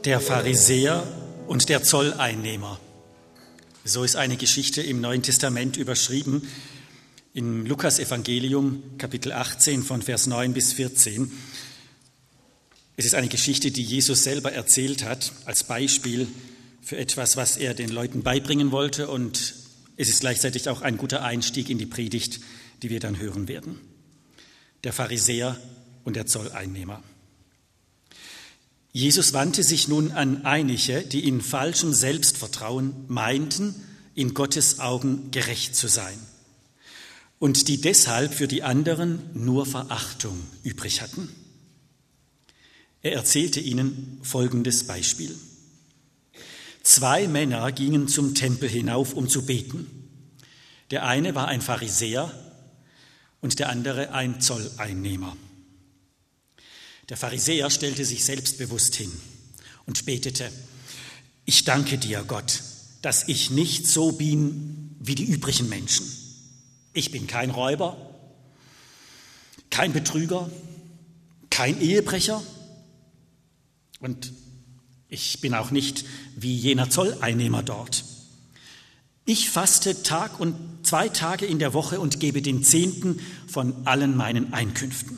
Der Pharisäer und der Zolleinnehmer. So ist eine Geschichte im Neuen Testament überschrieben, im Lukas-Evangelium, Kapitel 18, von Vers 9 bis 14. Es ist eine Geschichte, die Jesus selber erzählt hat, als Beispiel für etwas, was er den Leuten beibringen wollte. Und es ist gleichzeitig auch ein guter Einstieg in die Predigt, die wir dann hören werden. Der Pharisäer und der Zolleinnehmer. Jesus wandte sich nun an einige, die in falschem Selbstvertrauen meinten, in Gottes Augen gerecht zu sein und die deshalb für die anderen nur Verachtung übrig hatten. Er erzählte ihnen folgendes Beispiel. 2 Männer gingen zum Tempel hinauf, um zu beten. Der eine war ein Pharisäer und der andere ein Zolleinnehmer. Der Pharisäer stellte sich selbstbewusst hin und betete: Ich danke dir, Gott, dass ich nicht so bin wie die übrigen Menschen. Ich bin kein Räuber, kein Betrüger, kein Ehebrecher und ich bin auch nicht wie jener Zolleinnehmer dort. Ich faste 2 Tage in der Woche und gebe den 10. von allen meinen Einkünften.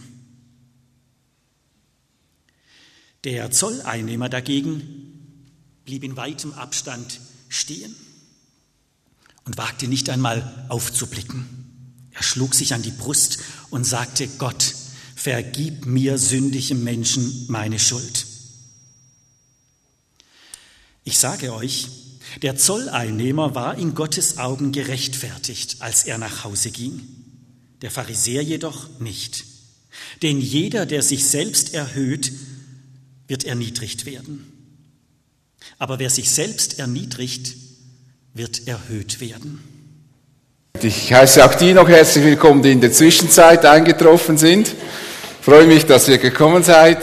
Der Zolleinnehmer dagegen blieb in weitem Abstand stehen und wagte nicht einmal aufzublicken. Er schlug sich an die Brust und sagte: Gott, vergib mir sündigem Menschen meine Schuld. Ich sage euch, der Zolleinnehmer war in Gottes Augen gerechtfertigt, als er nach Hause ging. Der Pharisäer jedoch nicht. Denn jeder, der sich selbst erhöht, wird erniedrigt werden. Aber wer sich selbst erniedrigt, wird erhöht werden. Ich heiße auch die noch herzlich willkommen, die in der Zwischenzeit eingetroffen sind. Ich freue mich, dass ihr gekommen seid.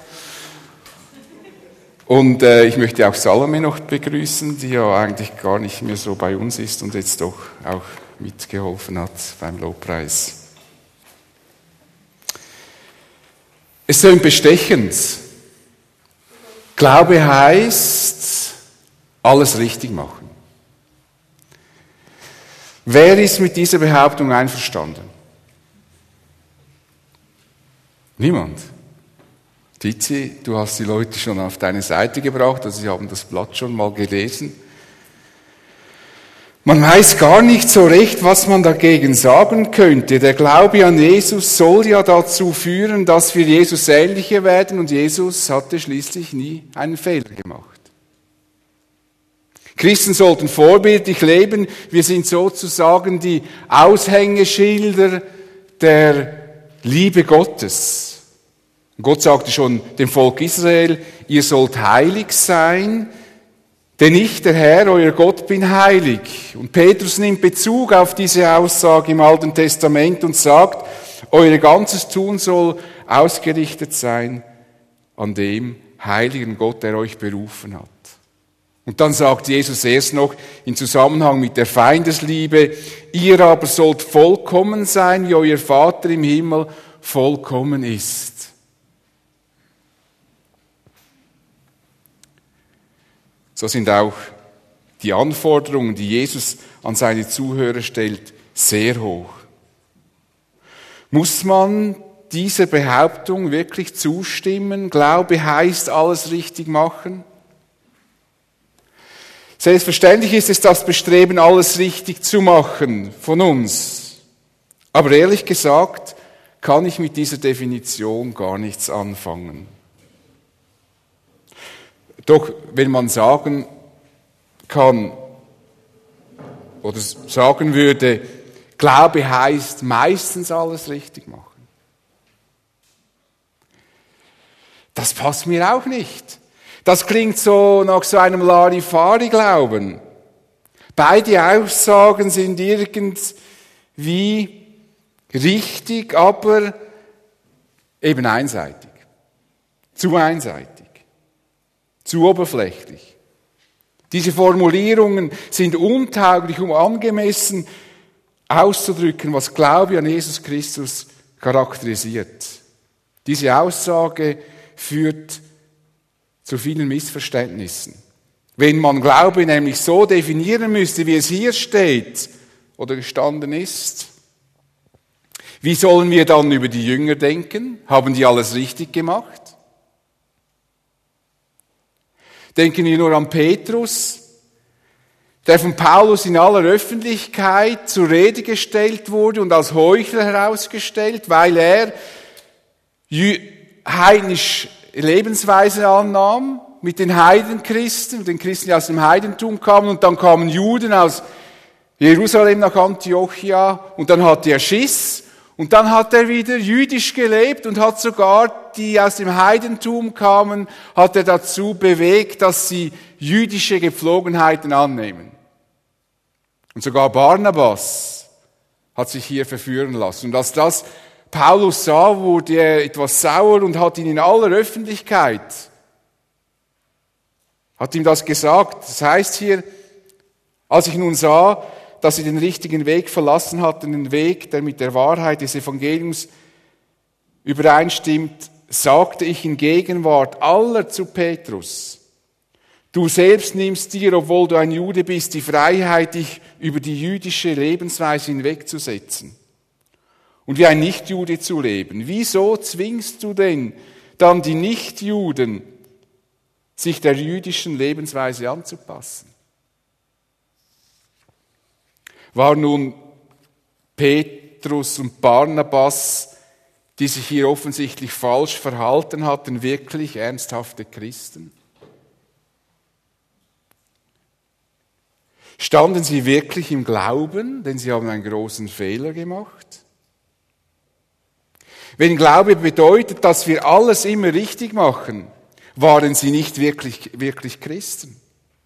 Und ich möchte auch Salome noch begrüßen, die ja eigentlich gar nicht mehr so bei uns ist und jetzt doch auch mitgeholfen hat beim Lobpreis. Es tönt bestechend. Glaube heißt, alles richtig machen. Wer ist mit dieser Behauptung einverstanden? Niemand. Tizi, du hast die Leute schon auf deine Seite gebracht, also sie haben das Blatt schon mal gelesen. Man weiß gar nicht so recht, was man dagegen sagen könnte. Der Glaube an Jesus soll ja dazu führen, dass wir Jesus ähnlicher werden, und Jesus hatte schließlich nie einen Fehler gemacht. Christen sollten vorbildlich leben. Wir sind sozusagen die Aushängeschilder der Liebe Gottes. Gott sagte schon dem Volk Israel: Ihr sollt heilig sein, denn ich, der Herr, euer Gott, bin heilig. Und Petrus nimmt Bezug auf diese Aussage im Alten Testament und sagt, euer ganzes Tun soll ausgerichtet sein an dem heiligen Gott, der euch berufen hat. Und dann sagt Jesus erst noch im Zusammenhang mit der Feindesliebe: Ihr aber sollt vollkommen sein, wie euer Vater im Himmel vollkommen ist. So sind auch die Anforderungen, die Jesus an seine Zuhörer stellt, sehr hoch. Muss man dieser Behauptung wirklich zustimmen? Glaube heißt alles richtig machen? Selbstverständlich ist es das Bestreben, alles richtig zu machen von uns. Aber ehrlich gesagt, kann ich mit dieser Definition gar nichts anfangen. Doch wenn man sagen kann oder sagen würde, Glaube heißt meistens alles richtig machen, das passt mir auch nicht. Das klingt so nach so einem Larifari-Glauben. Beide Aussagen sind irgendwie richtig, aber eben einseitig. Zu einseitig. Zu oberflächlich. Diese Formulierungen sind untauglich, um angemessen auszudrücken, was Glaube an Jesus Christus charakterisiert. Diese Aussage führt zu vielen Missverständnissen. Wenn man Glaube nämlich so definieren müsste, wie es hier steht oder gestanden ist, wie sollen wir dann über die Jünger denken? Haben die alles richtig gemacht? Denken wir nur an Petrus, der von Paulus in aller Öffentlichkeit zur Rede gestellt wurde und als Heuchler herausgestellt, weil er heidnische Lebensweise annahm, mit den Heidenchristen, den Christen, die aus dem Heidentum kamen, und dann kamen Juden aus Jerusalem nach Antiochia, und dann hatte er Schiss, und dann hat er wieder jüdisch gelebt und hat sogar die aus dem Heidentum kamen, hat er dazu bewegt, dass sie jüdische Gepflogenheiten annehmen. Und sogar Barnabas hat sich hier verführen lassen. Und als das Paulus sah, wurde er etwas sauer und hat ihn in aller Öffentlichkeit, hat ihm das gesagt. Das heißt hier, als ich nun sah, dass sie den richtigen Weg verlassen hatten, den Weg, der mit der Wahrheit des Evangeliums übereinstimmt, sagte ich in Gegenwart aller zu Petrus: Du selbst nimmst dir, obwohl du ein Jude bist, die Freiheit, dich über die jüdische Lebensweise hinwegzusetzen und wie ein Nichtjude zu leben. Wieso zwingst du denn dann die Nichtjuden, sich der jüdischen Lebensweise anzupassen? War nun Petrus und Barnabas, die sich hier offensichtlich falsch verhalten hatten, wirklich ernsthafte Christen? Standen sie wirklich im Glauben, denn sie haben einen großen Fehler gemacht? Wenn Glaube bedeutet, dass wir alles immer richtig machen, waren sie nicht wirklich Christen?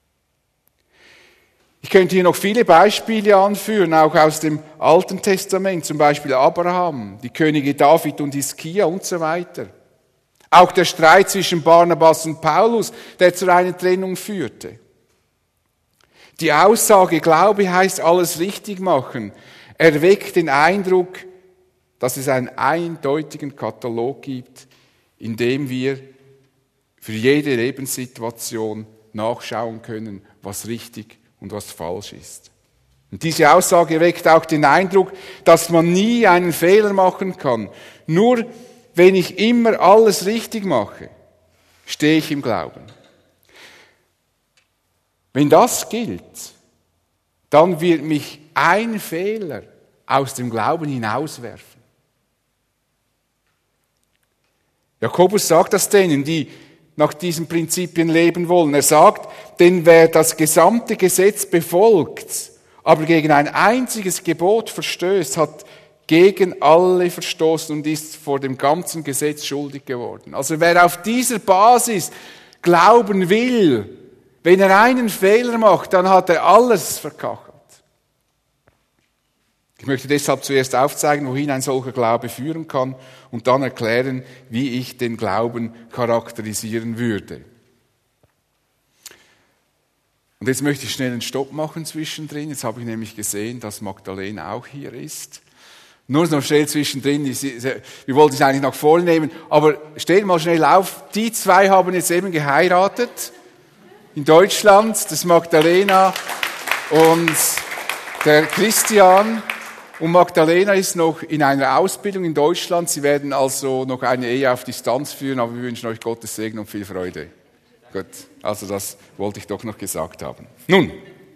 Ich könnte hier noch viele Beispiele anführen, auch aus dem Alten Testament, zum Beispiel Abraham, die Könige David und Hiskia und so weiter. Auch der Streit zwischen Barnabas und Paulus, der zu einer Trennung führte. Die Aussage, Glaube heißt alles richtig machen, erweckt den Eindruck, dass es einen eindeutigen Katalog gibt, in dem wir für jede Lebenssituation nachschauen können, was richtig und was falsch ist. Und diese Aussage weckt auch den Eindruck, dass man nie einen Fehler machen kann. Nur wenn ich immer alles richtig mache, stehe ich im Glauben. Wenn das gilt, dann wird mich ein Fehler aus dem Glauben hinauswerfen. Jakobus sagt das denen, die nach diesen Prinzipien leben wollen. Er sagt, denn wer das gesamte Gesetz befolgt, aber gegen ein einziges Gebot verstößt, hat gegen alle verstoßen und ist vor dem ganzen Gesetz schuldig geworden. Also wer auf dieser Basis glauben will, wenn er einen Fehler macht, dann hat er alles verkachelt. Ich möchte deshalb zuerst aufzeigen, wohin ein solcher Glaube führen kann und dann erklären, wie ich den Glauben charakterisieren würde. Und jetzt möchte ich schnell einen Stopp machen zwischendrin. Jetzt habe ich nämlich gesehen, dass Magdalena auch hier ist. Nur noch schnell zwischendrin, wir wollten es eigentlich nach vorne nehmen, aber steht mal schnell auf, die zwei haben jetzt eben geheiratet in Deutschland, das Magdalena und der Christian. Und Magdalena ist noch in einer Ausbildung in Deutschland. Sie werden also noch eine Ehe auf Distanz führen, aber wir wünschen euch Gottes Segen und viel Freude. Gut, also das wollte ich doch noch gesagt haben. Nun,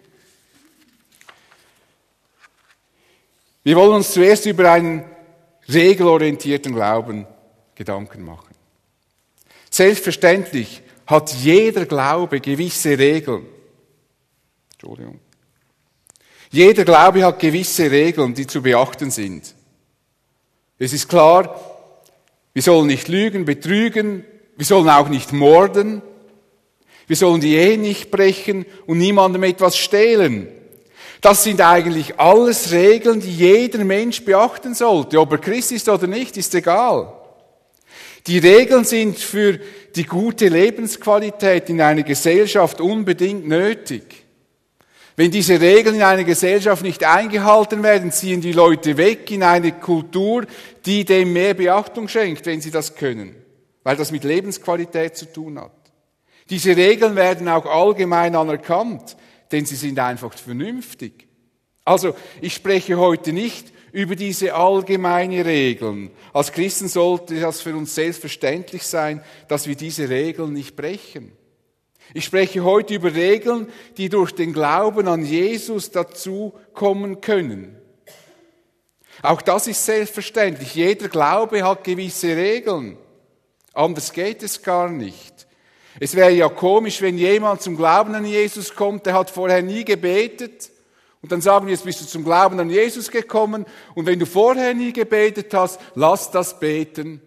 wir wollen uns zuerst über einen regelorientierten Glauben Gedanken machen. Selbstverständlich hat jeder Glaube gewisse Regeln. Entschuldigung. Jeder Glaube hat gewisse Regeln, die zu beachten sind. Es ist klar, wir sollen nicht lügen, betrügen, wir sollen auch nicht morden, wir sollen die Ehe nicht brechen und niemandem etwas stehlen. Das sind eigentlich alles Regeln, die jeder Mensch beachten sollte. Ob er Christ ist oder nicht, ist egal. Die Regeln sind für die gute Lebensqualität in einer Gesellschaft unbedingt nötig. Wenn diese Regeln in einer Gesellschaft nicht eingehalten werden, ziehen die Leute weg in eine Kultur, die dem mehr Beachtung schenkt, wenn sie das können, weil das mit Lebensqualität zu tun hat. Diese Regeln werden auch allgemein anerkannt, denn sie sind einfach vernünftig. Also, ich spreche heute nicht über diese allgemeinen Regeln. Als Christen sollte das für uns selbstverständlich sein, dass wir diese Regeln nicht brechen. Ich spreche heute über Regeln, die durch den Glauben an Jesus dazu kommen können. Auch das ist selbstverständlich. Jeder Glaube hat gewisse Regeln. Anders geht es gar nicht. Es wäre ja komisch, wenn jemand zum Glauben an Jesus kommt, der hat vorher nie gebetet. Und dann sagen wir, jetzt bist du zum Glauben an Jesus gekommen. Und wenn du vorher nie gebetet hast, lass das beten.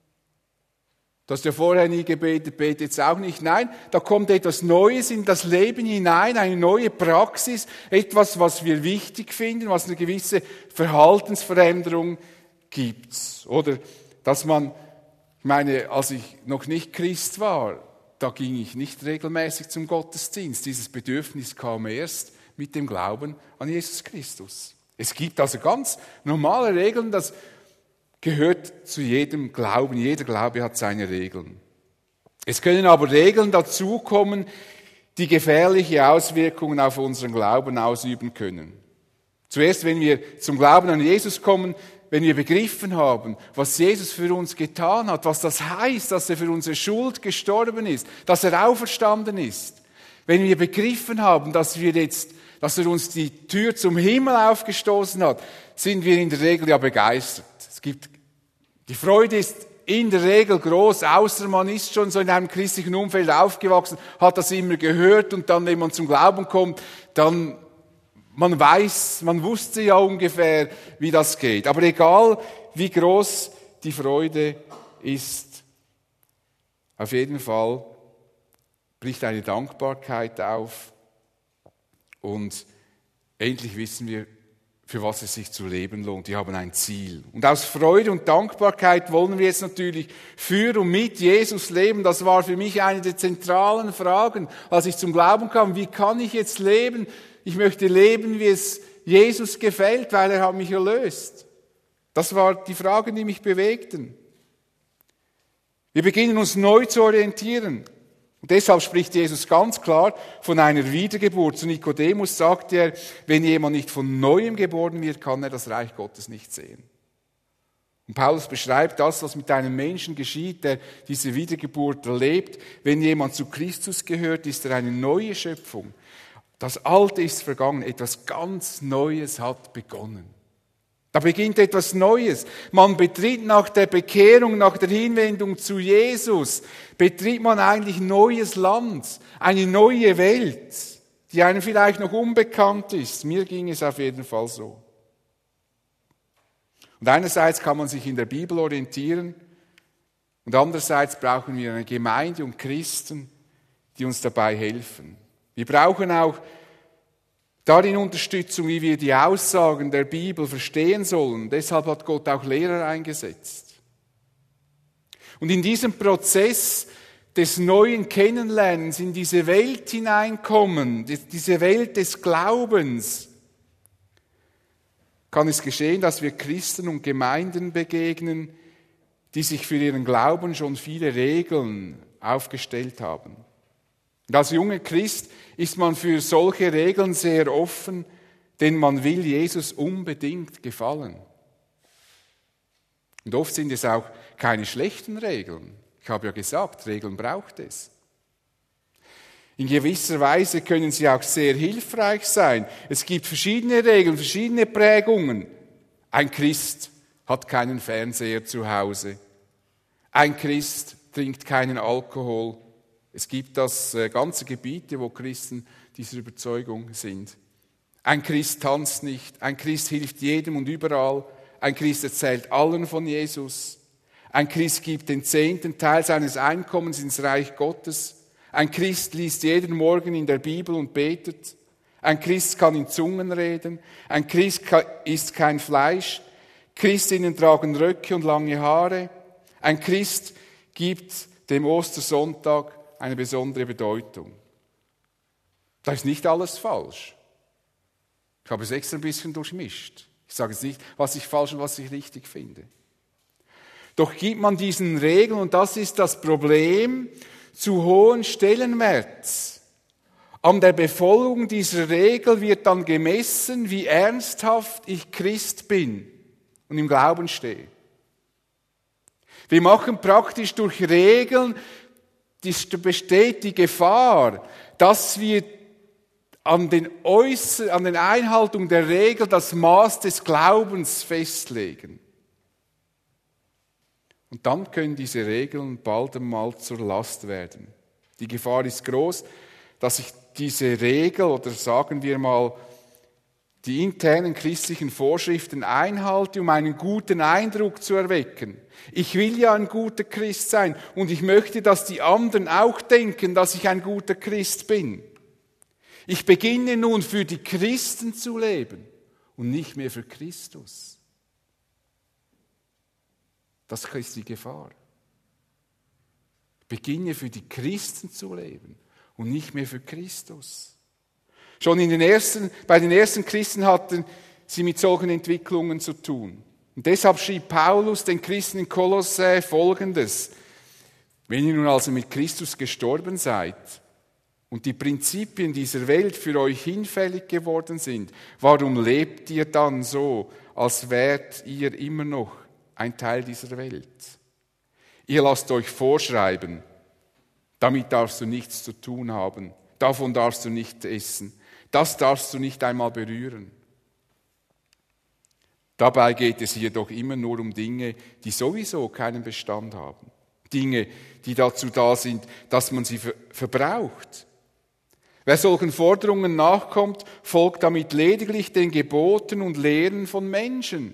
Du hast ja vorher nie gebetet, bete jetzt auch nicht. Nein, da kommt etwas Neues in das Leben hinein, eine neue Praxis, etwas, was wir wichtig finden, was eine gewisse Verhaltensveränderung gibt. Oder dass man, ich meine, als ich noch nicht Christ war, da ging ich nicht regelmäßig zum Gottesdienst. Dieses Bedürfnis kam erst mit dem Glauben an Jesus Christus. Es gibt also ganz normale Regeln, das gehört zu jedem Glauben. Jeder Glaube hat seine Regeln. Es können aber Regeln dazukommen, die gefährliche Auswirkungen auf unseren Glauben ausüben können. Zuerst, wenn wir zum Glauben an Jesus kommen, wenn wir begriffen haben, was Jesus für uns getan hat, was das heißt, dass er für unsere Schuld gestorben ist, dass er auferstanden ist. Wenn wir begriffen haben, dass er uns die Tür zum Himmel aufgestoßen hat, sind wir in der Regel ja begeistert. Die Freude ist in der Regel groß, außer man ist schon so in einem christlichen Umfeld aufgewachsen, hat das immer gehört und dann, wenn man zum Glauben kommt, dann man wusste ja ungefähr, wie das geht. Aber egal, wie groß die Freude ist, auf jeden Fall bricht eine Dankbarkeit auf und endlich wissen wir, für was es sich zu leben lohnt. Wir haben ein Ziel. Und aus Freude und Dankbarkeit wollen wir jetzt natürlich für und mit Jesus leben. Das war für mich eine der zentralen Fragen, als ich zum Glauben kam. Wie kann ich jetzt leben? Ich möchte leben, wie es Jesus gefällt, weil er hat mich erlöst. Das war die Fragen, die mich bewegten. Wir beginnen uns neu zu orientieren. Und deshalb spricht Jesus ganz klar von einer Wiedergeburt. Zu Nikodemus sagt er, wenn jemand nicht von Neuem geboren wird, kann er das Reich Gottes nicht sehen. Und Paulus beschreibt das, was mit einem Menschen geschieht, der diese Wiedergeburt erlebt. Wenn jemand zu Christus gehört, ist er eine neue Schöpfung. Das Alte ist vergangen, etwas ganz Neues hat begonnen. Da beginnt etwas Neues. Man betritt nach der Bekehrung, nach der Hinwendung zu Jesus, betritt man eigentlich neues Land, eine neue Welt, die einem vielleicht noch unbekannt ist. Mir ging es auf jeden Fall so. Und einerseits kann man sich in der Bibel orientieren und andererseits brauchen wir eine Gemeinde und Christen, die uns dabei helfen. Wir brauchen auch darin Unterstützung, wie wir die Aussagen der Bibel verstehen sollen. Deshalb hat Gott auch Lehrer eingesetzt. Und in diesem Prozess des neuen Kennenlernens, in diese Welt hineinkommen, diese Welt des Glaubens, kann es geschehen, dass wir Christen und Gemeinden begegnen, die sich für ihren Glauben schon viele Regeln aufgestellt haben. Und als junger Christ ist man für solche Regeln sehr offen, denn man will Jesus unbedingt gefallen. Und oft sind es auch keine schlechten Regeln. Ich habe ja gesagt, Regeln braucht es. In gewisser Weise können sie auch sehr hilfreich sein. Es gibt verschiedene Regeln, verschiedene Prägungen. Ein Christ hat keinen Fernseher zu Hause. Ein Christ trinkt keinen Alkohol. Es gibt ganze Gebiete, wo Christen dieser Überzeugung sind. Ein Christ tanzt nicht, ein Christ hilft jedem und überall, ein Christ erzählt allen von Jesus, ein Christ gibt den 10. Teil seines Einkommens ins Reich Gottes, ein Christ liest jeden Morgen in der Bibel und betet, ein Christ kann in Zungen reden, ein Christ isst kein Fleisch, Christinnen tragen Röcke und lange Haare, ein Christ gibt dem Ostersonntag eine besondere Bedeutung. Da ist nicht alles falsch. Ich habe es extra ein bisschen durchmischt. Ich sage jetzt nicht, was ich falsch und was ich richtig finde. Doch gibt man diesen Regeln, und das ist das Problem, zu hohen Stellenwert. An der Befolgung dieser Regel wird dann gemessen, wie ernsthaft ich Christ bin und im Glauben stehe. Wir machen praktisch durch Regeln, besteht die Gefahr, dass wir an den Einhaltung der Regel das Maß des Glaubens festlegen. Und dann können diese Regeln bald einmal zur Last werden. Die Gefahr ist groß, dass ich diese Regel oder sagen wir mal die internen christlichen Vorschriften einhalte, um einen guten Eindruck zu erwecken. Ich will ja ein guter Christ sein und ich möchte, dass die anderen auch denken, dass ich ein guter Christ bin. Ich beginne nun für die Christen zu leben und nicht mehr für Christus. Das ist die Gefahr. Ich beginne für die Christen zu leben und nicht mehr für Christus. Schon bei den ersten Christen hatten sie mit solchen Entwicklungen zu tun. Und deshalb schrieb Paulus den Christen in Kolossä Folgendes: Wenn ihr nun also mit Christus gestorben seid und die Prinzipien dieser Welt für euch hinfällig geworden sind, warum lebt ihr dann so, als wärt ihr immer noch ein Teil dieser Welt? Ihr lasst euch vorschreiben, damit darfst du nichts zu tun haben, davon darfst du nicht essen, das darfst du nicht einmal berühren. Dabei geht es jedoch immer nur um Dinge, die sowieso keinen Bestand haben. Dinge, die dazu da sind, dass man sie verbraucht. Wer solchen Forderungen nachkommt, folgt damit lediglich den Geboten und Lehren von Menschen.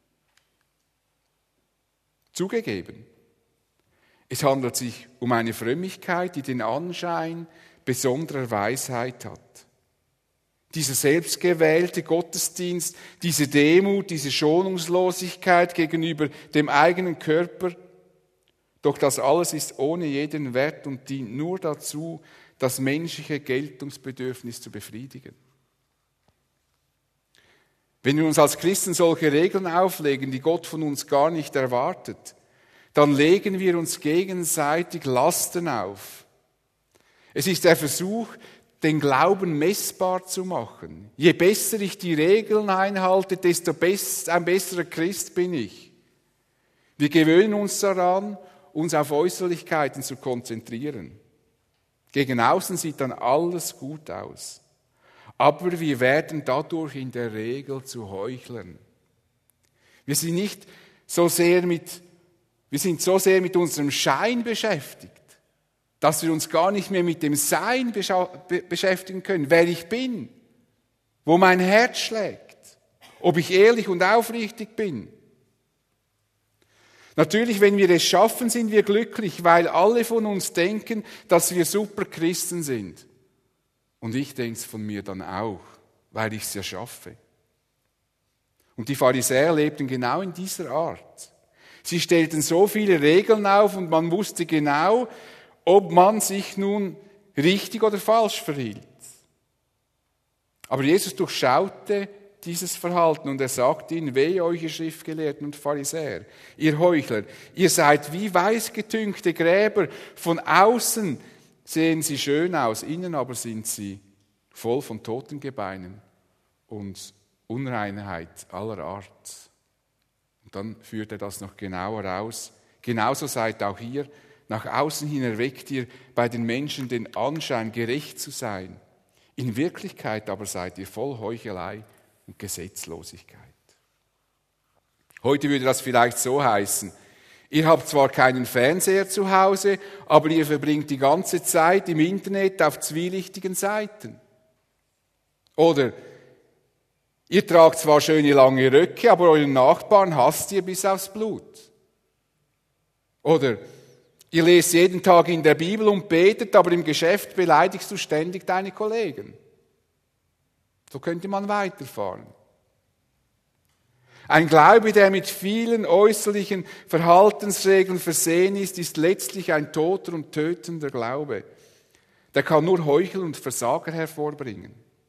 Zugegeben, es handelt sich um eine Frömmigkeit, die den Anschein besonderer Weisheit hat. Dieser selbstgewählte Gottesdienst, diese Demut, diese Schonungslosigkeit gegenüber dem eigenen Körper, doch das alles ist ohne jeden Wert und dient nur dazu, das menschliche Geltungsbedürfnis zu befriedigen. Wenn wir uns als Christen solche Regeln auflegen, die Gott von uns gar nicht erwartet, dann legen wir uns gegenseitig Lasten auf. Es ist der Versuch, den Glauben messbar zu machen. Je besser ich die Regeln einhalte, desto ein besserer Christ bin ich. Wir gewöhnen uns daran, uns auf Äußerlichkeiten zu konzentrieren. Gegen außen sieht dann alles gut aus. Aber wir werden dadurch in der Regel zu Heuchlern. Wir sind so sehr mit unserem Schein beschäftigt, dass wir uns gar nicht mehr mit dem Sein beschäftigen können, wer ich bin, wo mein Herz schlägt, ob ich ehrlich und aufrichtig bin. Natürlich, wenn wir es schaffen, sind wir glücklich, weil alle von uns denken, dass wir super Christen sind. Und ich denke es von mir dann auch, weil ich es ja schaffe. Und die Pharisäer lebten genau in dieser Art. Sie stellten so viele Regeln auf und man wusste genau, ob man sich nun richtig oder falsch verhielt. Aber Jesus durchschaute dieses Verhalten und er sagte ihnen: Wehe euch, ihr Schriftgelehrten und Pharisäer, ihr Heuchler, ihr seid wie weißgetünchte Gräber, von außen sehen sie schön aus, innen aber sind sie voll von Totengebeinen und Unreinheit aller Art. Und dann führt er das noch genauer aus. Genauso seid auch ihr, nach außen hin erweckt ihr bei den Menschen den Anschein, gerecht zu sein. In Wirklichkeit aber seid ihr voll Heuchelei und Gesetzlosigkeit. Heute würde das vielleicht so heißen: Ihr habt zwar keinen Fernseher zu Hause, aber ihr verbringt die ganze Zeit im Internet auf zwielichtigen Seiten. Oder ihr tragt zwar schöne lange Röcke, aber euren Nachbarn hasst ihr bis aufs Blut. Oder ihr lest jeden Tag in der Bibel und betet, aber im Geschäft beleidigst du ständig deine Kollegen. So könnte man weiterfahren. Ein Glaube, der mit vielen äußerlichen Verhaltensregeln versehen ist, ist letztlich ein toter und tötender Glaube. Der kann nur Heuchel und Versager hervorbringen.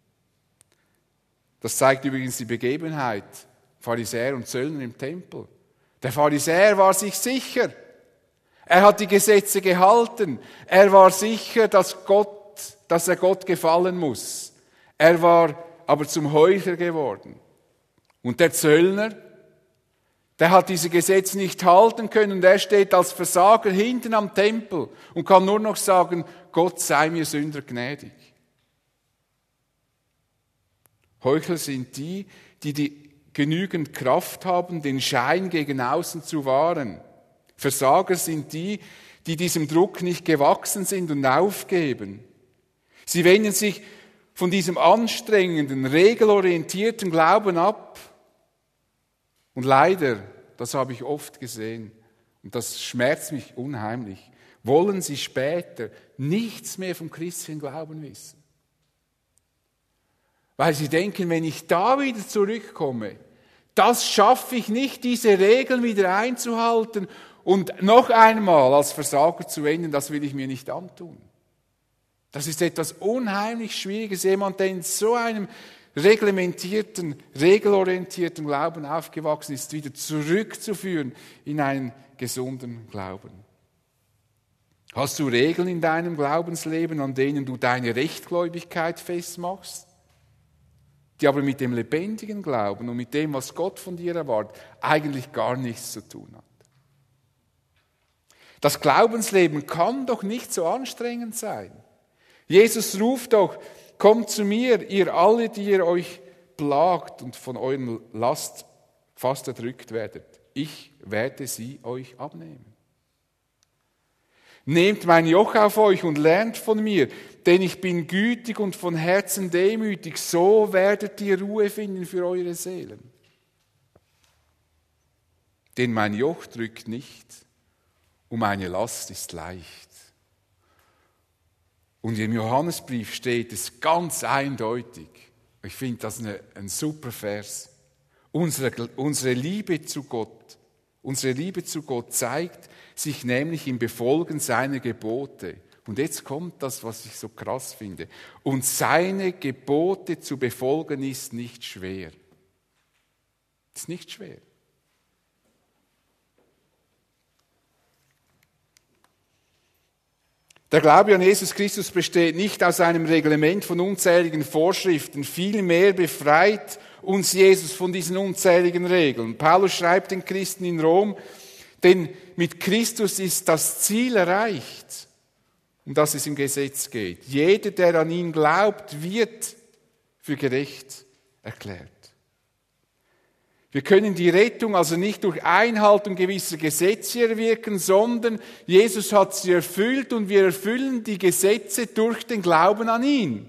Das zeigt übrigens die Begebenheit Pharisäer und Zöllner im Tempel. Der Pharisäer war sich sicher. Er hat die Gesetze gehalten. Er war sicher, dass er Gott gefallen muss. Er war aber zum Heuchler geworden. Und der Zöllner, der hat diese Gesetze nicht halten können und er steht als Versager hinten am Tempel und kann nur noch sagen, Gott sei mir Sünder gnädig. Heuchler sind die genügend Kraft haben, den Schein gegen außen zu wahren. Versager sind die diesem Druck nicht gewachsen sind und aufgeben. Sie wenden sich von diesem anstrengenden, regelorientierten Glauben ab. Und leider, das habe ich oft gesehen, und das schmerzt mich unheimlich, wollen sie später nichts mehr vom christlichen Glauben wissen. Weil sie denken, wenn ich da wieder zurückkomme, das schaffe ich nicht, diese Regeln wieder einzuhalten und noch einmal als Versager zu enden, das will ich mir nicht antun. Das ist etwas unheimlich Schwieriges, jemand, der in so einem reglementierten, regelorientierten Glauben aufgewachsen ist, wieder zurückzuführen in einen gesunden Glauben. Hast du Regeln in deinem Glaubensleben, an denen du deine Rechtgläubigkeit festmachst, die aber mit dem lebendigen Glauben und mit dem, was Gott von dir erwartet, eigentlich gar nichts zu tun hat? Das Glaubensleben kann doch nicht so anstrengend sein. Jesus ruft doch, kommt zu mir, ihr alle, die ihr euch plagt und von euren Last fast erdrückt werdet. Ich werde sie euch abnehmen. Nehmt mein Joch auf euch und lernt von mir, denn ich bin gütig und von Herzen demütig. So werdet ihr Ruhe finden für eure Seelen. Denn mein Joch drückt nicht und meine Last ist leicht. Und im Johannesbrief steht es ganz eindeutig. Ich finde das ein super Vers. Unsere Liebe zu Gott zeigt sich nämlich im Befolgen seiner Gebote. Und jetzt kommt das, was ich so krass finde. Und seine Gebote zu befolgen ist nicht schwer. Ist nicht schwer. Der Glaube an Jesus Christus besteht nicht aus einem Reglement von unzähligen Vorschriften. Vielmehr befreit uns Jesus von diesen unzähligen Regeln. Paulus schreibt den Christen in Rom, denn mit Christus ist das Ziel erreicht, um das es im Gesetz geht. Jeder, der an ihn glaubt, wird für gerecht erklärt. Wir können die Rettung also nicht durch Einhaltung gewisser Gesetze erwirken, sondern Jesus hat sie erfüllt und wir erfüllen die Gesetze durch den Glauben an ihn.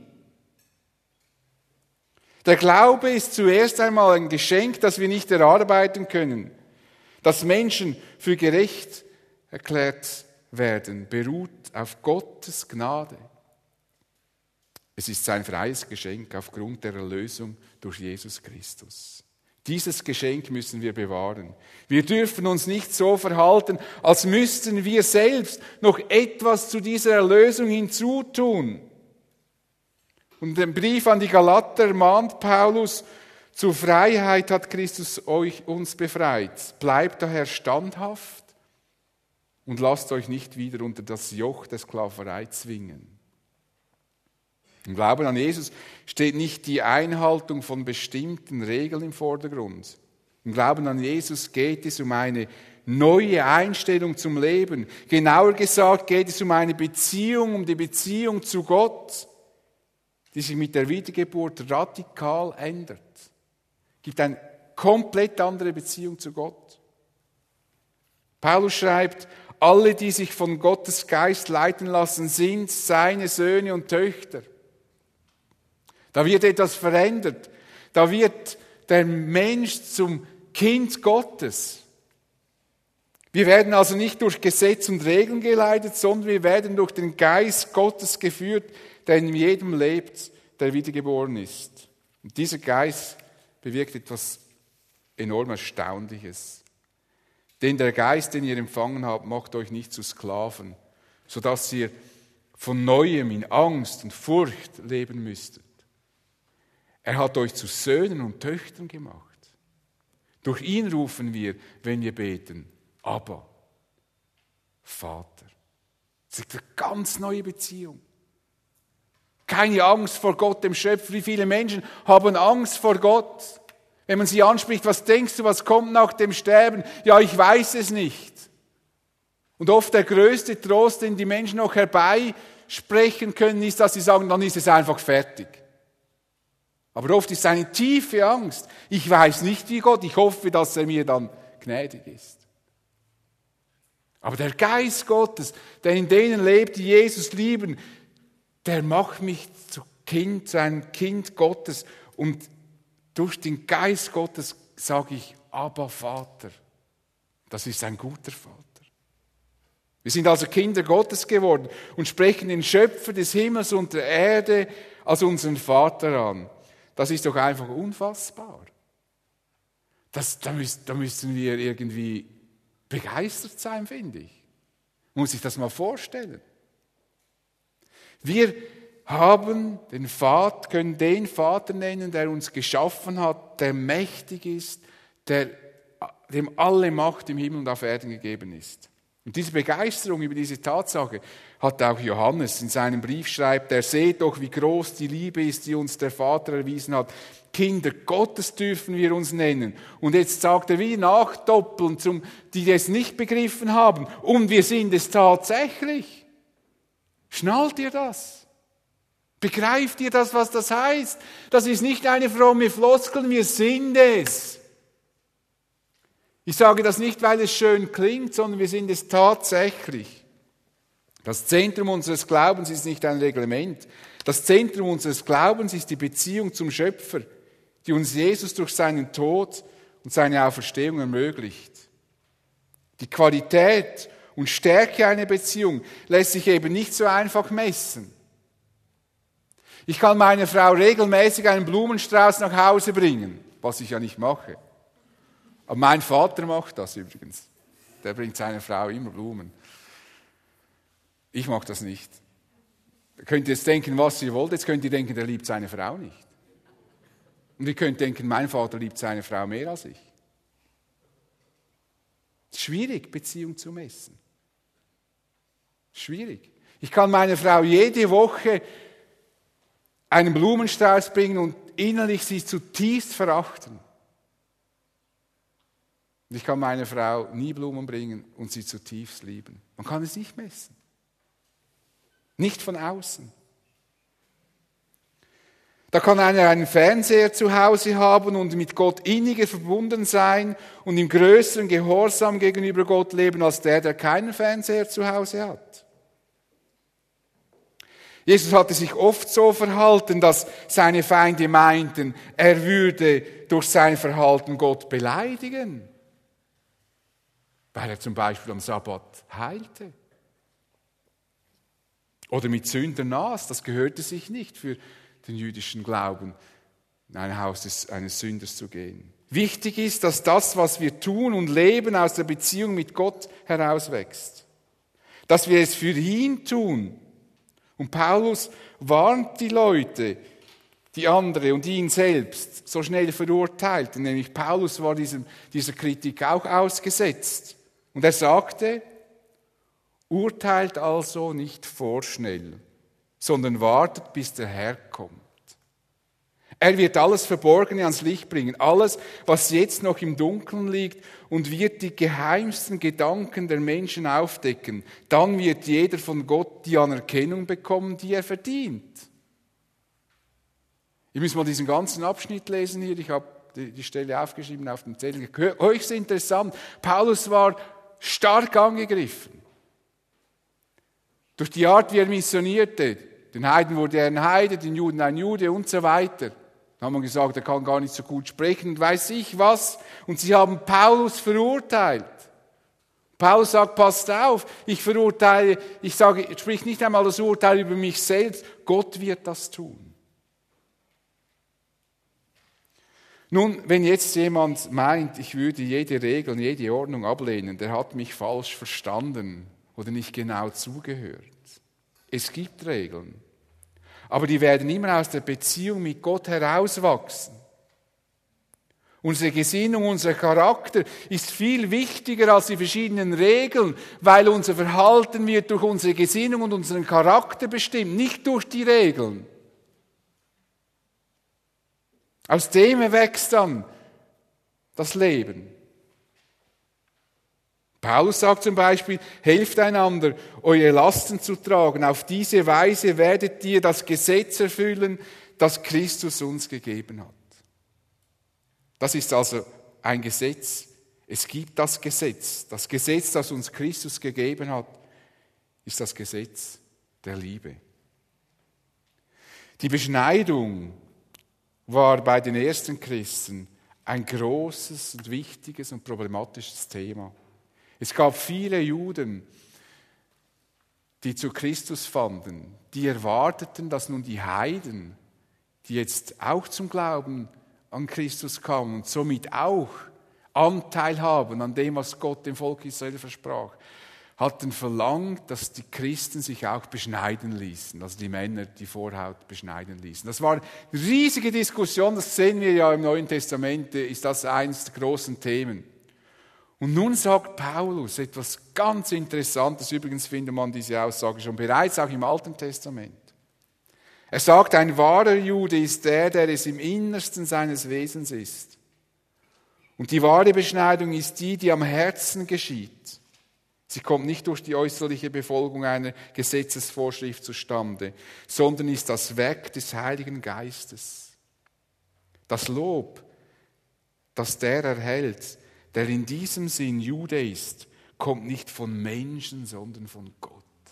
Der Glaube ist zuerst einmal ein Geschenk, das wir nicht erarbeiten können. Dass Menschen für gerecht erklärt werden, beruht auf Gottes Gnade. Es ist sein freies Geschenk aufgrund der Erlösung durch Jesus Christus. Dieses Geschenk müssen wir bewahren. Wir dürfen uns nicht so verhalten, als müssten wir selbst noch etwas zu dieser Erlösung hinzutun. Und im Brief an die Galater mahnt Paulus, zur Freiheit hat Christus uns befreit. Bleibt daher standhaft und lasst euch nicht wieder unter das Joch der Sklaverei zwingen. Im Glauben an Jesus steht nicht die Einhaltung von bestimmten Regeln im Vordergrund. Im Glauben an Jesus geht es um eine neue Einstellung zum Leben. Genauer gesagt geht es um eine Beziehung, um die Beziehung zu Gott, die sich mit der Wiedergeburt radikal ändert. Es gibt eine komplett andere Beziehung zu Gott. Paulus schreibt, alle, die sich von Gottes Geist leiten lassen, sind seine Söhne und Töchter. Da wird etwas verändert. Da wird der Mensch zum Kind Gottes. Wir werden also nicht durch Gesetz und Regeln geleitet, sondern wir werden durch den Geist Gottes geführt, der in jedem lebt, der wiedergeboren ist. Und dieser Geist bewirkt etwas enorm Erstaunliches. Denn der Geist, den ihr empfangen habt, macht euch nicht zu Sklaven, sodass ihr von Neuem in Angst und Furcht leben müsstet. Er hat euch zu Söhnen und Töchtern gemacht. Durch ihn rufen wir, wenn wir beten, Abba, Vater. Das ist eine ganz neue Beziehung. Keine Angst vor Gott, dem Schöpfer. Wie viele Menschen haben Angst vor Gott? Wenn man sie anspricht, was denkst du, was kommt nach dem Sterben? Ja, ich weiß es nicht. Und oft der größte Trost, den die Menschen noch herbeisprechen können, ist, dass sie sagen, dann ist es einfach fertig. Aber oft ist eine tiefe Angst. Ich weiß nicht, wie Gott, ich hoffe, dass er mir dann gnädig ist. Aber der Geist Gottes, der in denen lebt, die Jesus lieben, der macht mich zu einem Kind Gottes. Und durch den Geist Gottes sage ich, Abba, Vater. Das ist ein guter Vater. Wir sind also Kinder Gottes geworden und sprechen den Schöpfer des Himmels und der Erde als unseren Vater an. Das ist doch einfach unfassbar. Da müssen wir irgendwie begeistert sein, finde ich. Muss ich das mal vorstellen. Wir können den Vater nennen, der uns geschaffen hat, der mächtig ist, dem alle Macht im Himmel und auf Erden gegeben ist. Und diese Begeisterung über diese Tatsache hat auch Johannes in seinem Brief schreibt, seht doch, wie groß die Liebe ist, die uns der Vater erwiesen hat. Kinder Gottes dürfen wir uns nennen. Und jetzt sagt er wie nachdoppelnd, die es nicht begriffen haben. Und wir sind es tatsächlich. Schnallt ihr das? Begreift ihr das, was das heißt? Das ist nicht eine fromme Floskel, wir sind es. Ich sage das nicht, weil es schön klingt, sondern wir sind es tatsächlich. Das Zentrum unseres Glaubens ist nicht ein Reglement. Das Zentrum unseres Glaubens ist die Beziehung zum Schöpfer, die uns Jesus durch seinen Tod und seine Auferstehung ermöglicht. Die Qualität und Stärke einer Beziehung lässt sich eben nicht so einfach messen. Ich kann meiner Frau regelmäßig einen Blumenstrauß nach Hause bringen, was ich ja nicht mache. Aber mein Vater macht das übrigens. Der bringt seiner Frau immer Blumen. Ich mache das nicht. Ihr könnt jetzt denken, was ihr wollt. Jetzt könnt ihr denken, der liebt seine Frau nicht. Und ihr könnt denken, mein Vater liebt seine Frau mehr als ich. Es ist schwierig, Beziehung zu messen. Schwierig. Ich kann meiner Frau jede Woche einen Blumenstrauß bringen und innerlich sie zutiefst verachten. Und ich kann meiner Frau nie Blumen bringen und sie zutiefst lieben. Man kann es nicht messen. Nicht von außen. Da kann einer einen Fernseher zu Hause haben und mit Gott inniger verbunden sein und im größeren Gehorsam gegenüber Gott leben, als der keinen Fernseher zu Hause hat. Jesus hatte sich oft so verhalten, dass seine Feinde meinten, er würde durch sein Verhalten Gott beleidigen. Weil er zum Beispiel am Sabbat heilte. Oder mit Sündern aß, das gehörte sich nicht für den jüdischen Glauben, in ein Haus eines Sünders zu gehen. Wichtig ist, dass das, was wir tun und leben, aus der Beziehung mit Gott herauswächst. Dass wir es für ihn tun. Und Paulus warnt die Leute, die andere und ihn selbst so schnell verurteilten. Nämlich Paulus war dieser Kritik auch ausgesetzt. Und er sagte, urteilt also nicht vorschnell, sondern wartet, bis der Herr kommt. Er wird alles Verborgene ans Licht bringen, alles, was jetzt noch im Dunkeln liegt, und wird die geheimsten Gedanken der Menschen aufdecken. Dann wird jeder von Gott die Anerkennung bekommen, die er verdient. Ihr müsst mal diesen ganzen Abschnitt lesen hier. Ich habe die Stelle aufgeschrieben auf dem Zettel. Höchst interessant. Paulus war stark angegriffen. Durch die Art, wie er missionierte. Den Heiden wurde er ein Heide, den Juden ein Jude und so weiter. Dann hat man gesagt, er kann gar nicht so gut sprechen und weiß ich was. Und sie haben Paulus verurteilt. Paulus sagt, passt auf, ich sprich nicht einmal das Urteil über mich selbst. Gott wird das tun. Nun, wenn jetzt jemand meint, ich würde jede Regel und jede Ordnung ablehnen, der hat mich falsch verstanden oder nicht genau zugehört. Es gibt Regeln, aber die werden immer aus der Beziehung mit Gott herauswachsen. Unsere Gesinnung, unser Charakter ist viel wichtiger als die verschiedenen Regeln, weil unser Verhalten wird durch unsere Gesinnung und unseren Charakter bestimmt, nicht durch die Regeln. Aus dem erwächst dann das Leben. Paulus sagt zum Beispiel, helft einander, eure Lasten zu tragen. Auf diese Weise werdet ihr das Gesetz erfüllen, das Christus uns gegeben hat. Das ist also ein Gesetz. Es gibt das Gesetz. Das Gesetz, das uns Christus gegeben hat, ist das Gesetz der Liebe. Die Beschneidung war bei den ersten Christen ein großes und wichtiges und problematisches Thema. Es gab viele Juden, die zu Christus fanden, die erwarteten, dass nun die Heiden, die jetzt auch zum Glauben an Christus kamen und somit auch Anteil haben an dem, was Gott dem Volk Israel versprach, hatten verlangt, dass die Christen sich auch beschneiden ließen, also die Männer die Vorhaut beschneiden ließen. Das war eine riesige Diskussion, das sehen wir ja im Neuen Testament, ist das eines der großen Themen. Und nun sagt Paulus etwas ganz Interessantes, übrigens findet man diese Aussage schon bereits auch im Alten Testament. Er sagt, ein wahrer Jude ist der es im Innersten seines Wesens ist. Und die wahre Beschneidung ist die, die am Herzen geschieht. Sie kommt nicht durch die äußerliche Befolgung einer Gesetzesvorschrift zustande, sondern ist das Werk des Heiligen Geistes. Das Lob, das der erhält, der in diesem Sinn Jude ist, kommt nicht von Menschen, sondern von Gott.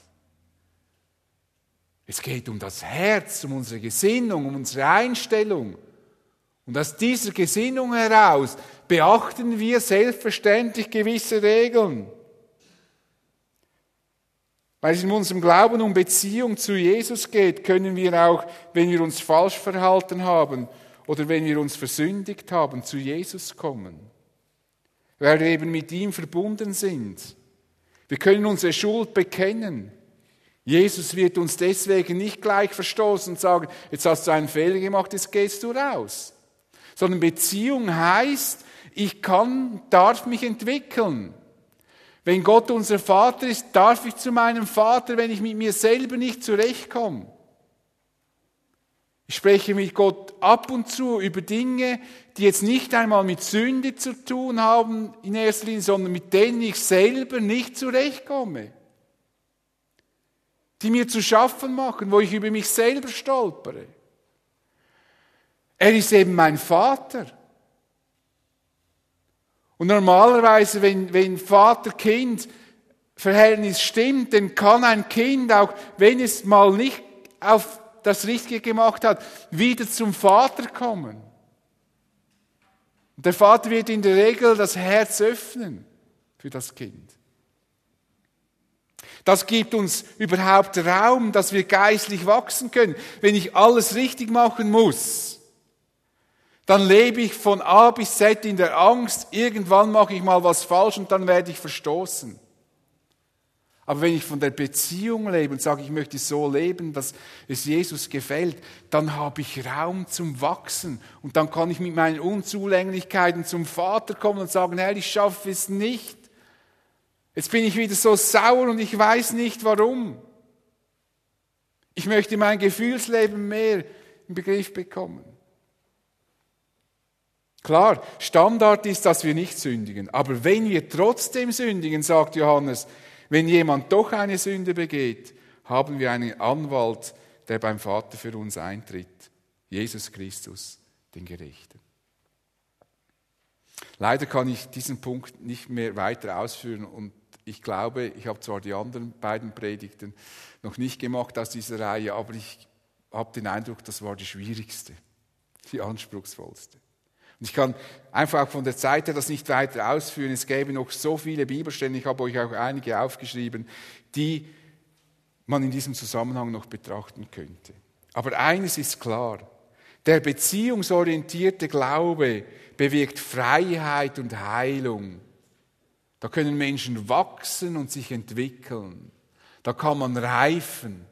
Es geht um das Herz, um unsere Gesinnung, um unsere Einstellung. Und aus dieser Gesinnung heraus beachten wir selbstverständlich gewisse Regeln. Weil es in unserem Glauben um Beziehung zu Jesus geht, können wir auch, wenn wir uns falsch verhalten haben oder wenn wir uns versündigt haben, zu Jesus kommen. Weil wir eben mit ihm verbunden sind. Wir können unsere Schuld bekennen. Jesus wird uns deswegen nicht gleich verstoßen und sagen, jetzt hast du einen Fehler gemacht, jetzt gehst du raus. Sondern Beziehung heißt, ich darf mich entwickeln. Wenn Gott unser Vater ist, darf ich zu meinem Vater, wenn ich mit mir selber nicht zurechtkomme. Ich spreche mit Gott ab und zu über Dinge, die jetzt nicht einmal mit Sünde zu tun haben in erster Linie, sondern mit denen ich selber nicht zurechtkomme. Die mir zu schaffen machen, wo ich über mich selber stolpere. Er ist eben mein Vater. Und normalerweise, wenn Vater-Kind-Verhältnis stimmt, dann kann ein Kind, auch wenn es mal nicht auf das Richtige gemacht hat, wieder zum Vater kommen. Und der Vater wird in der Regel das Herz öffnen für das Kind. Das gibt uns überhaupt Raum, dass wir geistlich wachsen können. Wenn ich alles richtig machen muss, dann lebe ich von A bis Z in der Angst, irgendwann mache ich mal was falsch und dann werde ich verstoßen. Aber wenn ich von der Beziehung lebe und sage, ich möchte so leben, dass es Jesus gefällt, dann habe ich Raum zum Wachsen. Und dann kann ich mit meinen Unzulänglichkeiten zum Vater kommen und sagen, Herr, ich schaffe es nicht. Jetzt bin ich wieder so sauer und ich weiß nicht warum. Ich möchte mein Gefühlsleben mehr im Begriff bekommen. Klar, Standard ist, dass wir nicht sündigen. Aber wenn wir trotzdem sündigen, sagt Johannes, wenn jemand doch eine Sünde begeht, haben wir einen Anwalt, der beim Vater für uns eintritt. Jesus Christus, den Gerechten. Leider kann ich diesen Punkt nicht mehr weiter ausführen und ich glaube, ich habe zwar die anderen beiden Predigten noch nicht gemacht aus dieser Reihe, aber ich habe den Eindruck, das war die schwierigste, die anspruchsvollste. Und ich kann einfach auch von der Zeit her das nicht weiter ausführen. Es gäbe noch so viele Bibelstellen, ich habe euch auch einige aufgeschrieben, die man in diesem Zusammenhang noch betrachten könnte. Aber eines ist klar, der beziehungsorientierte Glaube bewirkt Freiheit und Heilung. Da können Menschen wachsen und sich entwickeln. Da kann man reifen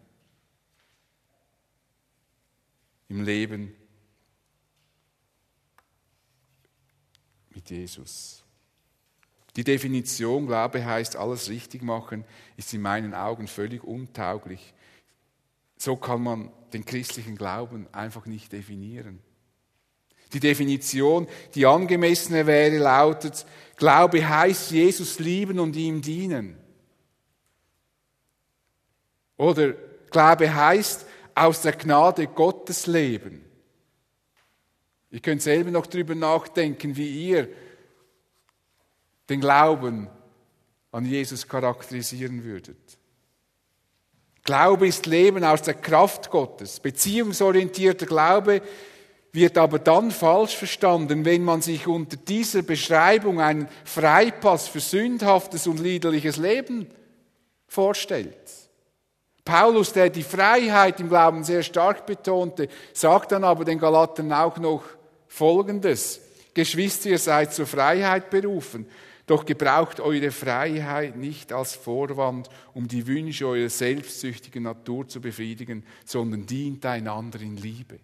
im Leben mit Jesus. Die Definition, Glaube heißt alles richtig machen, ist in meinen Augen völlig untauglich. So kann man den christlichen Glauben einfach nicht definieren. Die Definition, die angemessene wäre, lautet, Glaube heißt Jesus lieben und ihm dienen. Oder Glaube heißt aus der Gnade Gottes leben. Ihr könnt selber noch darüber nachdenken, wie ihr den Glauben an Jesus charakterisieren würdet. Glaube ist Leben aus der Kraft Gottes. Beziehungsorientierter Glaube wird aber dann falsch verstanden, wenn man sich unter dieser Beschreibung einen Freipass für sündhaftes und liederliches Leben vorstellt. Paulus, der die Freiheit im Glauben sehr stark betonte, sagt dann aber den Galatern auch noch Folgendes: Geschwister, ihr seid zur Freiheit berufen, doch gebraucht eure Freiheit nicht als Vorwand, um die Wünsche eurer selbstsüchtigen Natur zu befriedigen, sondern dient einander in Liebe.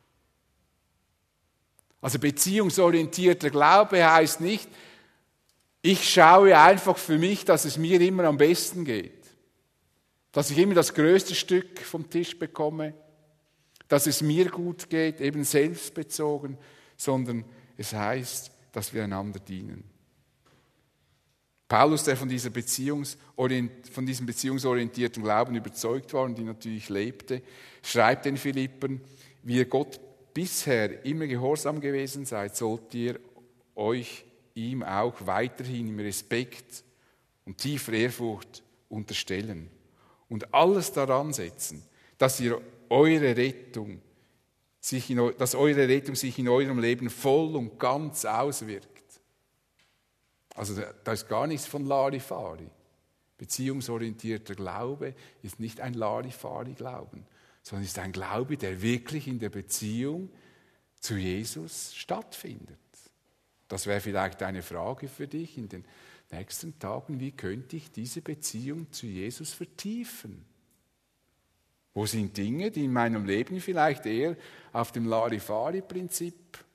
Also beziehungsorientierter Glaube heißt nicht, ich schaue einfach für mich, dass es mir immer am besten geht, dass ich immer das größte Stück vom Tisch bekomme, dass es mir gut geht, eben selbstbezogen, sondern es heißt, dass wir einander dienen. Paulus, der von diesem beziehungsorientierten Glauben überzeugt war und die natürlich lebte, schreibt den Philippern, wie ihr Gott bisher immer gehorsam gewesen seid, sollt ihr euch ihm auch weiterhin im Respekt und tiefer Ehrfurcht unterstellen und alles daran setzen, dass eure Rettung sich in eurem Leben voll und ganz auswirkt. Also da ist gar nichts von Larifari. Beziehungsorientierter Glaube ist nicht ein Larifari-Glauben, sondern ist ein Glaube, der wirklich in der Beziehung zu Jesus stattfindet. Das wäre vielleicht eine Frage für dich in den nächsten Tagen. Wie könnte ich diese Beziehung zu Jesus vertiefen? Wo sind Dinge, die in meinem Leben vielleicht eher auf dem Larifari-Prinzip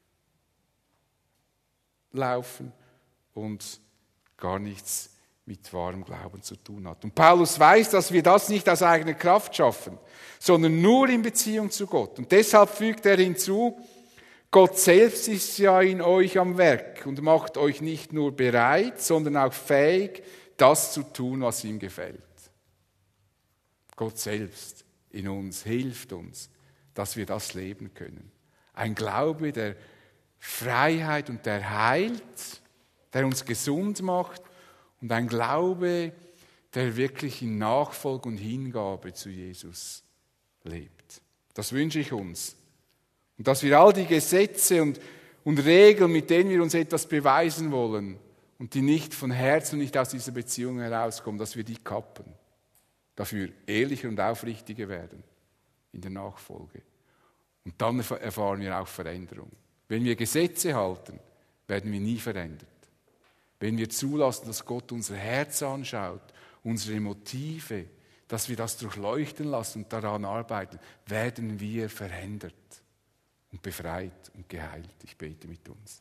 laufen und gar nichts mit wahrem Glauben zu tun hat. Und Paulus weiß, dass wir das nicht aus eigener Kraft schaffen, sondern nur in Beziehung zu Gott. Und deshalb fügt er hinzu, Gott selbst ist ja in euch am Werk und macht euch nicht nur bereit, sondern auch fähig, das zu tun, was ihm gefällt. Gott selbst in uns hilft uns, dass wir das leben können. Ein Glaube, der Freiheit und der heilt, der uns gesund macht, und ein Glaube, der wirklich in Nachfolge und Hingabe zu Jesus lebt. Das wünsche ich uns. Und dass wir all die Gesetze und Regeln, mit denen wir uns etwas beweisen wollen und die nicht von Herzen und nicht aus dieser Beziehung herauskommen, dass wir die kappen. Dafür ehrlicher und aufrichtiger werden in der Nachfolge. Und dann erfahren wir auch Veränderung. Wenn wir Gesetze halten, werden wir nie verändert. Wenn wir zulassen, dass Gott unser Herz anschaut, unsere Motive, dass wir das durchleuchten lassen und daran arbeiten, werden wir verändert und befreit und geheilt. Ich bete mit uns.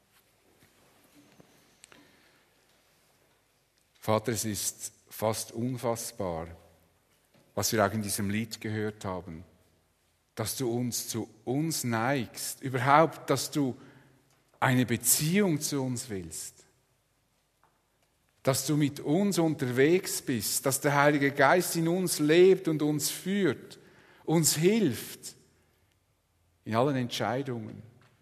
Vater, es ist fast unfassbar, was wir auch in diesem Lied gehört haben, dass du uns zu uns neigst, überhaupt, dass du eine Beziehung zu uns willst. Dass du mit uns unterwegs bist, dass der Heilige Geist in uns lebt und uns führt, uns hilft in allen Entscheidungen.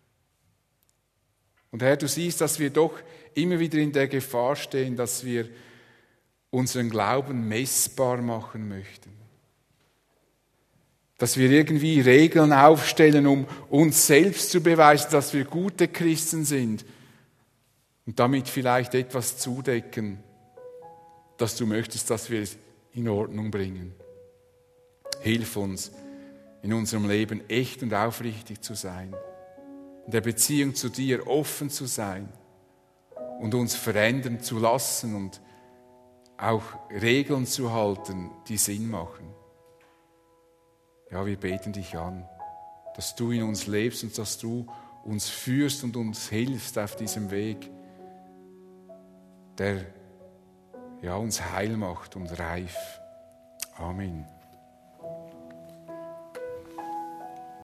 Und Herr, du siehst, dass wir doch immer wieder in der Gefahr stehen, dass wir unseren Glauben messbar machen möchten. Dass wir irgendwie Regeln aufstellen, um uns selbst zu beweisen, dass wir gute Christen sind. Und damit vielleicht etwas zudecken, dass du möchtest, dass wir es in Ordnung bringen. Hilf uns, in unserem Leben echt und aufrichtig zu sein, in der Beziehung zu dir offen zu sein und uns verändern zu lassen und auch Regeln zu halten, die Sinn machen. Ja, wir beten dich an, dass du in uns lebst und dass du uns führst und uns hilfst auf diesem Weg, der uns heil macht und reif. Amen.